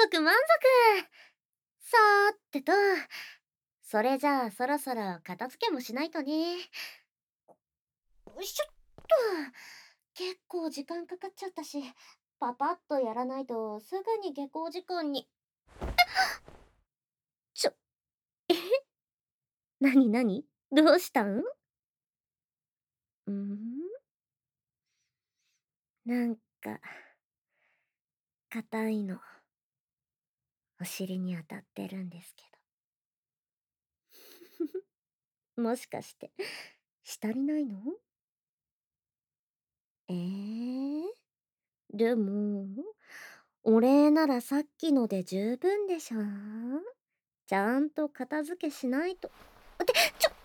足満足。さーってと、それじゃあそろそろ片付けもしないとね。よいしょっと。結構時間かかっちゃったし、パパッとやらないとすぐに下校時間に。ちょ、えなになにどうしたん？なんか、硬いの、お尻に当たってるんですけど。もしかして、したりないの？でも、お礼ならさっきので十分でしょ。ちゃんと片付けしないと。ってちょ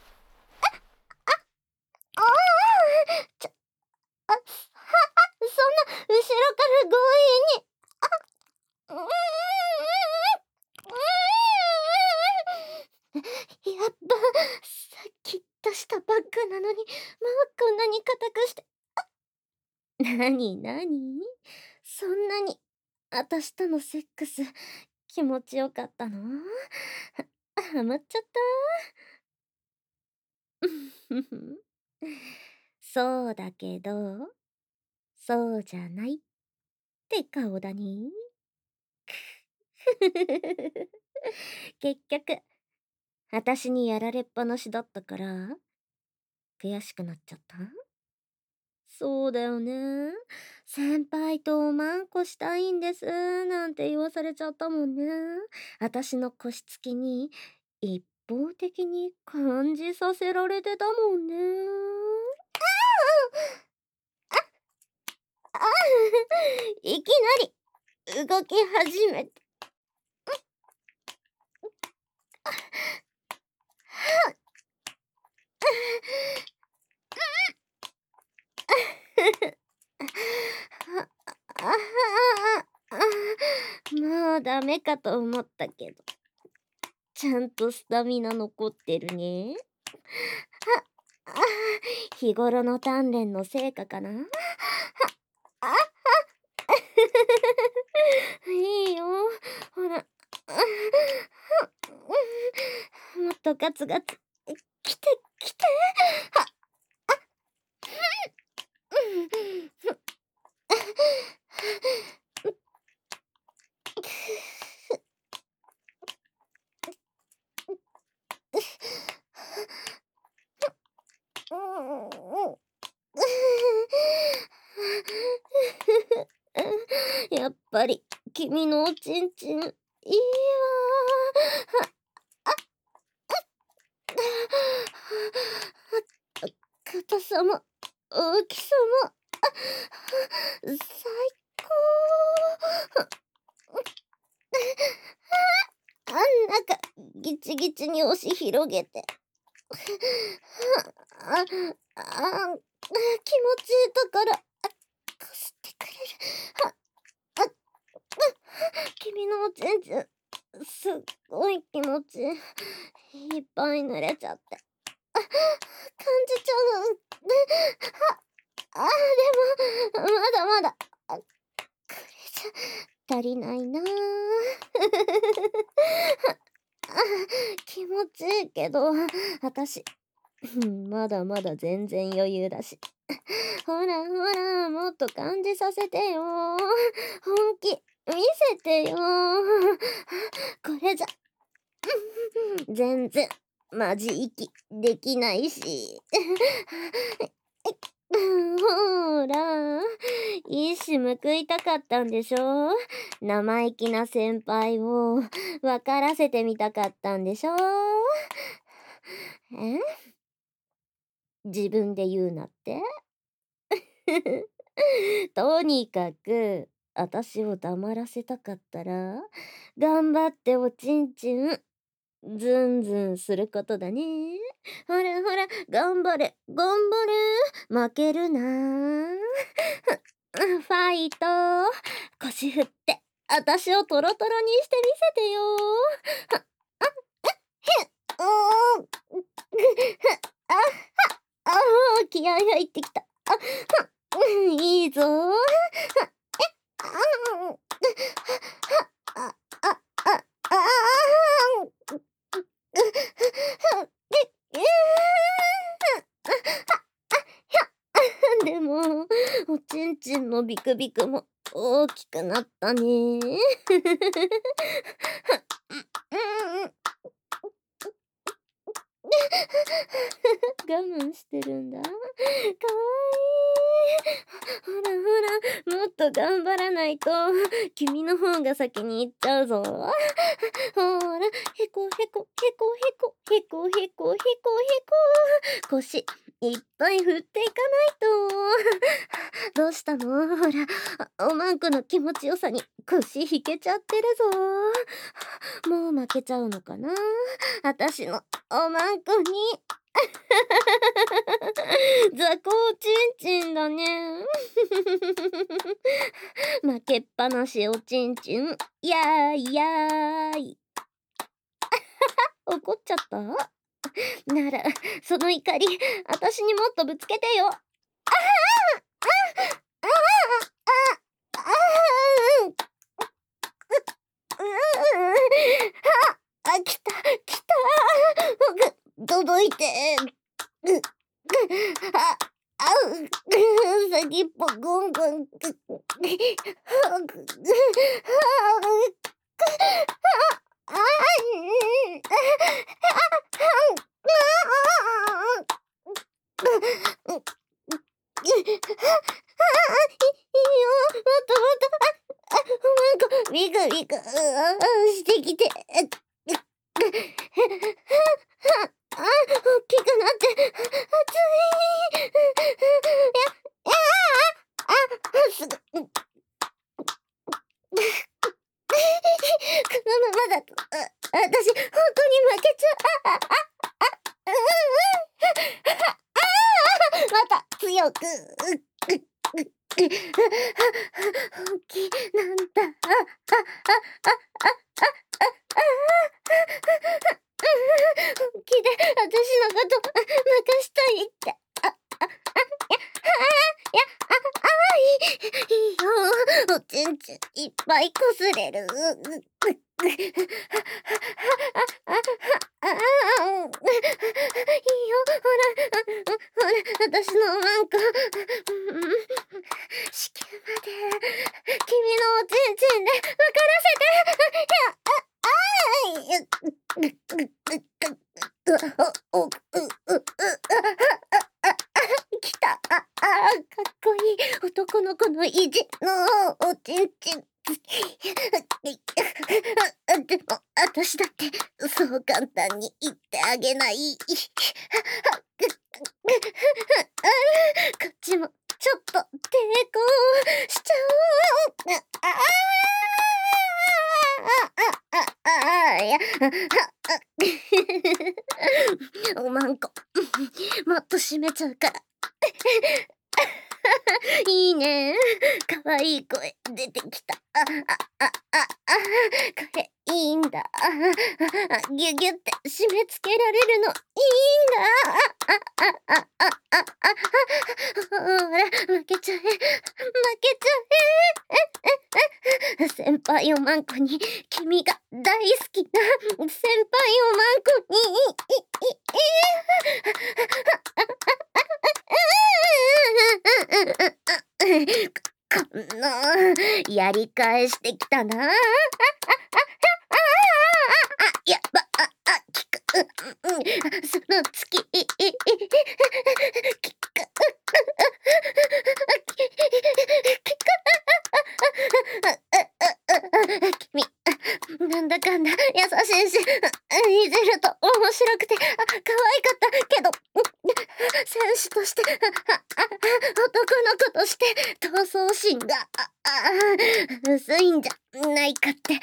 ああちょあそんな後ろから強引にうーんやっぱさっき出したばっかなのにもうこんなに硬くして。なになに、そんなに私とのセックス気持ちよかったの？ハマっちゃった。そうだけど、そうじゃないって顔だに。結局、私にやられっぱなしだったから、悔しくなっちゃった？そうだよね。先輩とおまんこしたいんですなんて言わされちゃったもんね。私の腰つきに一方的に感じさせられてたもんね。ああいきなり動き始めて。あもうダメかと思ったけど、ちゃんとスタミナ残ってるね。ああ日頃の鍛錬の成果かな。あいいよ、ほら。もっとガツガツ来て来て。やっぱり君のおちんちんいいわ。硬さも大きさも最高。あん中ギチギチに押し広げてああ気持ちいいところこすってくれる。君のおちんちんすっごい気持ちいい。いっぱい濡れちゃって感じちゃう。でもまだまだこれじゃ足りないな。気持ちいいけど私まだまだ全然余裕だし。ほらほらもっと感じさせてよ。本気見せてよ。これじゃ全然マジ息できないし。ほら一矢報いたかったんでしょ。生意気な先輩を分からせてみたかったんでしょ。え自分で言うなって。とにかく私を黙らせたかったら頑張っておちんちんズンズンすることだね。ほらほら頑張れ頑張れ負けるな。ファイト腰振って私をトロトロにしてみせてよ。うーんあ気合入ってきた。いいぞ。 のビクビクも大きくなったね。我慢してるんだ。かわいい。ほらほら、もっと頑張らないと、君の方が先に行っちゃうぞ。ほら、へこへこ、へこへこ、へこへこ、へこへこ。腰、いっぱい振っていかないと。どうしたの？ほら、おまんこの気持ちよさに腰引けちゃってるぞ。もう負けちゃうのかな？あたしのおまんこに。雑魚ちんちんだね。負けっぱなしおちんちん。やーいやーい。怒っちゃった？なら、その怒り、あたしにもっとぶつけてよ。来た、来た。届いて。先っぽゴンゴン。ビクビクしてきて。大きくなって熱い。すぐ。このままだと私本当に負けちゃう。また強く。本気なんだ。本気で私のこと任したいって。いいよ。おちんちんいっぱいこすれる。いいよ。ほら、私のおまんこ。子宮まで君のおちんちんで分からせて。来た。かっこいい男の子の意地のおちんちん。でも私だってそう簡単に言ってあげない。こっちもちょっと抵抗しちゃお。おまんこもっと締めちゃうから。いいね。かわいい声出てきた。これいいんだ。ギュギュって締め付けられるのいいんだ。ほら、負けちゃえ。負けちゃえ。先輩おまんこに君が大好きな先輩おまんこに。このやり返してきたな。やば聞く。その月聞く。君なんだかんだ優しいし、いじると面白くて可愛かったけど、選手として男の子として闘争心が薄いんじゃないかって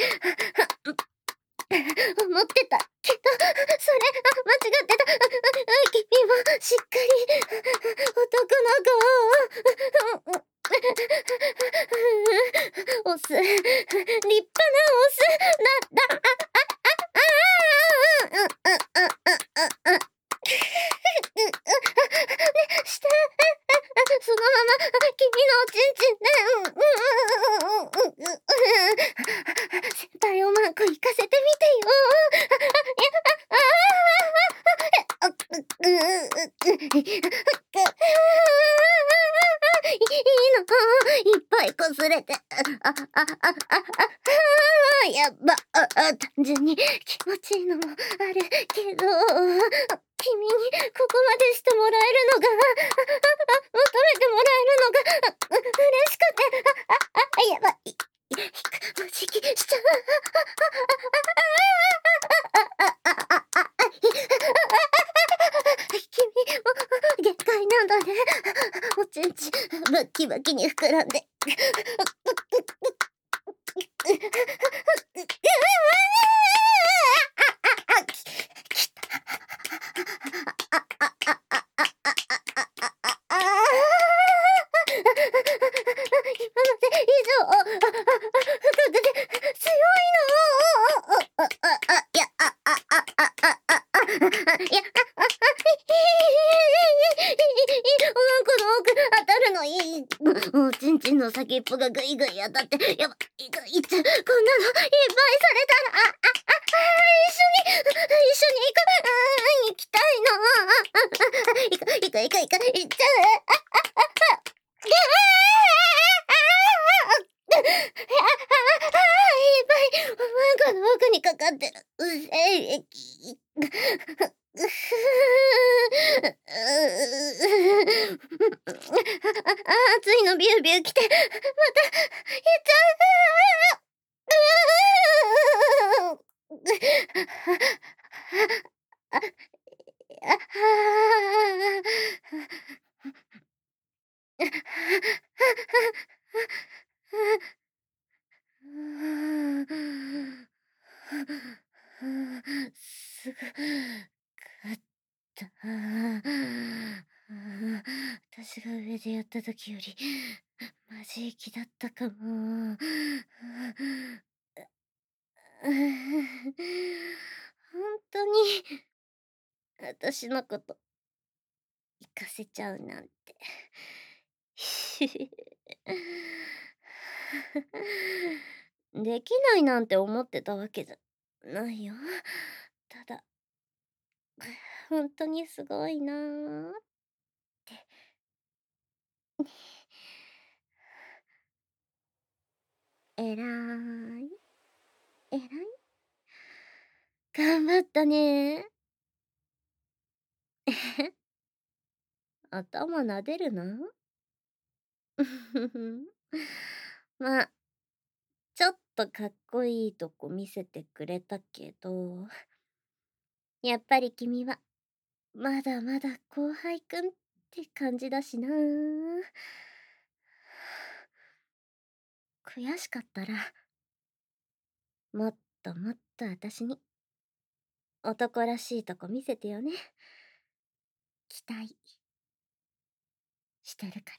思ってたけど、それ間違ってた。君もしっかり男の子をオス、立派なオスだった。してそのまま君のおちんちんで先輩おまんこ行かせてみてよ。いいのいっぱ忘れて。やば。単純に気持ちいいのもあるけど、君にここまでしてもらえるのが、求めてもらえるのが、嬉しくて、やばい。もじきしちゃう。君も限界なんだね。おちんちバッキバキに膨らんで。今まで以上深くて強いの。いや、いや、この奥当たるのいい。おちんちんの先っぽがぐいぐい当たって、やばい、いっちゃう。こんなのいっぱいされたら、一緒に行く。行きたいの。行く、行っちゃう。いっぱい、この奥にかかってる。精液。熱いのビュービュー来て、また、言っちゃすぐ、勝った。私が上でやった時より、マジ息だったかも。本当に、私のこと行かせちゃうなんて。できないなんて思ってたわけじゃないよ。ただ、本当にすごいなーって。えらい。えらい。頑張ったね。頭撫でるな。まあ、ちょっとかっこいいとこ見せてくれたけど、やっぱり君はまだまだ後輩くんって感じだしな。悔しかったら、もっともっと私に男らしいとこ見せてよね。期待してるから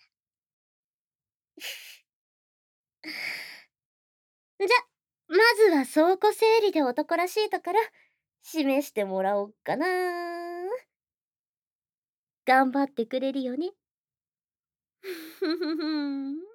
。じゃ、まずは倉庫整理で男らしいところ示してもらおっかな。頑張ってくれるよね。ふふふん。